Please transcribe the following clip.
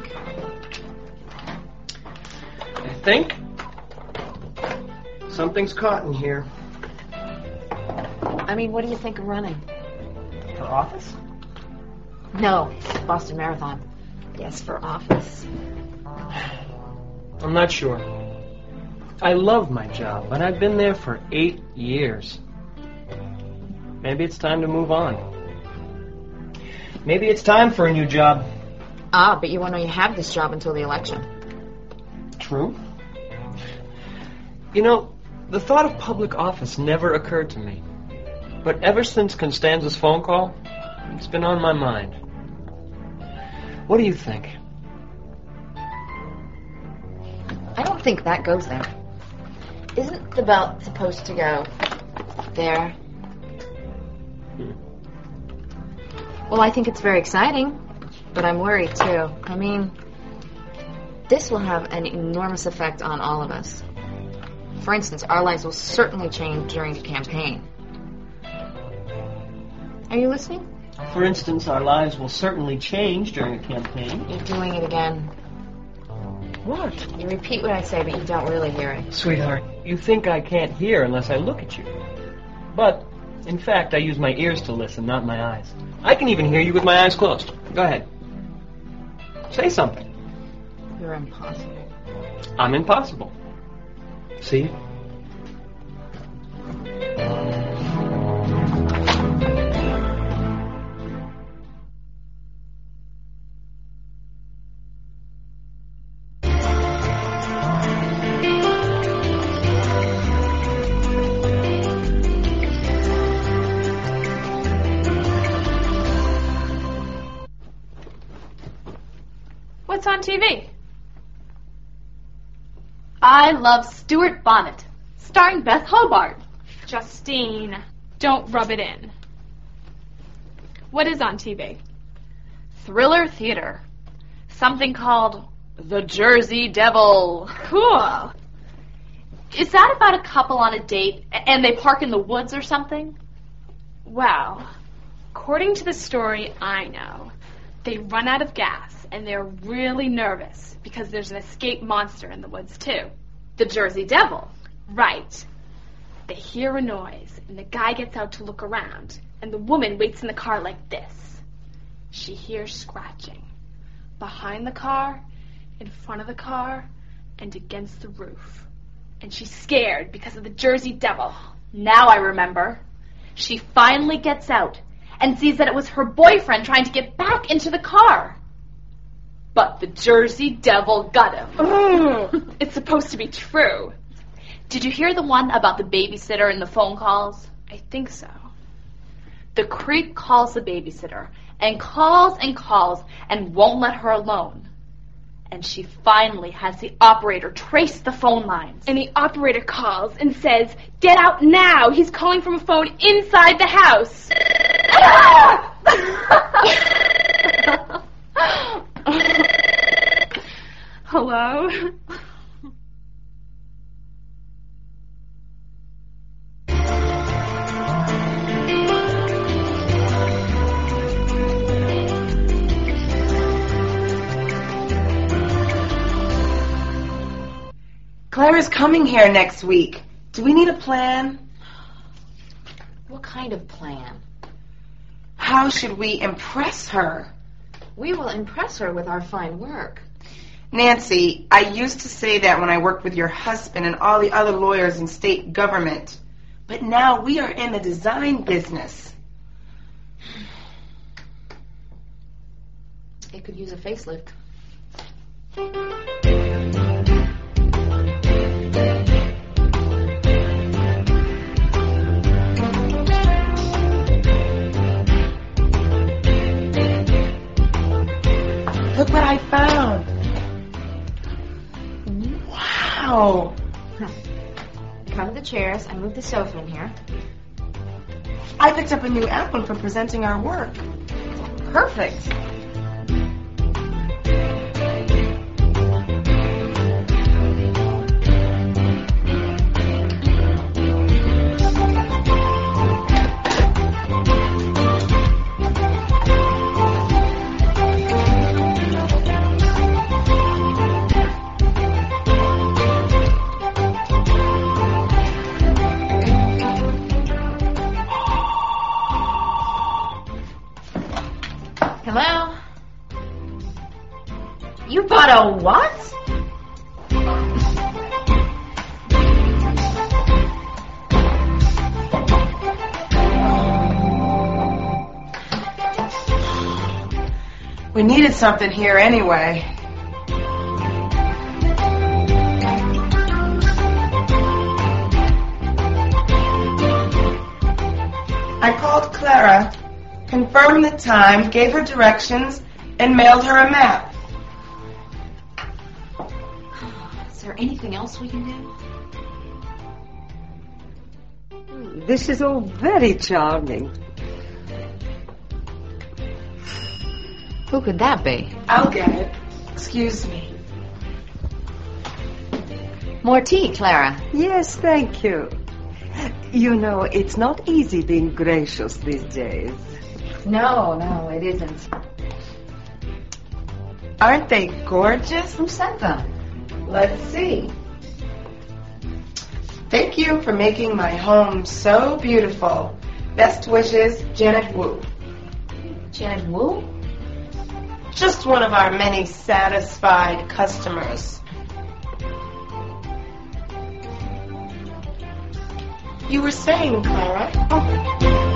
think? I think something's caught in here. I mean, what do you think of running? For office? No, Boston Marathon. Yes, for office. I'm not sure. I love my job, but I've been there for 8 years. Maybe it's time to move on. Maybe it's time for a new job. Ah, but you won't know you have this job until the election. True. You know, the thought of public office never occurred to me. But ever since Constanza's phone call, it's been on my mind. What do you think? I don't think that goes there. Isn't the belt supposed to go there? Well, I think it's very exciting, but I'm worried too. I mean, this will have an enormous effect on all of us. For instance, our lives will certainly change during the campaign. Are you listening? For instance, our lives will certainly change during a campaign. You're doing it again. What? You repeat what I say, but you don't really hear it. Sweetheart, you think I can't hear unless I look at you. But, in fact, I use my ears to listen, not my eyes. I can even hear you with my eyes closed. Go ahead. Say something. You're impossible. I'm impossible. See? What's on TV? I Love Stuart Bonnet, starring Beth Hobart. Justine, don't rub it in. What is on TV? Thriller theater. Something called The Jersey Devil. Cool. Is that about a couple on a date and they park in the woods or something? Well, according to the story I know, they run out of gas and they're really nervous because there's an escaped monster in the woods too. The Jersey Devil. Right. They hear a noise and the guy gets out to look around and the woman waits in the car like this. She hears scratching. Behind the car, in front of the car, and against the roof. And she's scared because of the Jersey Devil. Now I remember. She finally gets out and sees that it was her boyfriend trying to get back into the car. But the Jersey Devil got him. Oh, it's supposed to be true. Did you hear the one about the babysitter and the phone calls? I think so. The creep calls the babysitter and calls and won't let her alone. And she finally has the operator trace the phone lines. And the operator calls and says, "Get out now! He's calling from a phone inside the house!" Hello? Clara's coming here next week. Do we need a plan? What kind of plan? How should we impress her? We will impress her with our fine work. Nancy, I used to say that when I worked with your husband and all the other lawyers in state government. But now we are in the design business. It could use a facelift. Look what I found. Wow. Cover the chairs. I moved the sofa in here. I picked up a new album for presenting our work. Perfect. You bought a what? We needed something here anyway. I called Clara, confirmed the time, gave her directions, and mailed her a map. Is there anything else we can do? This is all very charming. Who could that be? I'll get it. Excuse me. More tea, Clara. Yes, thank you. You know, it's not easy being gracious these days. No, it isn't. Aren't they gorgeous? Who sent them? Let's see. Thank you for making my home so beautiful. Best wishes, Janet Wu. Janet Wu? Just one of our many satisfied customers. You were saying, Clara? Oh,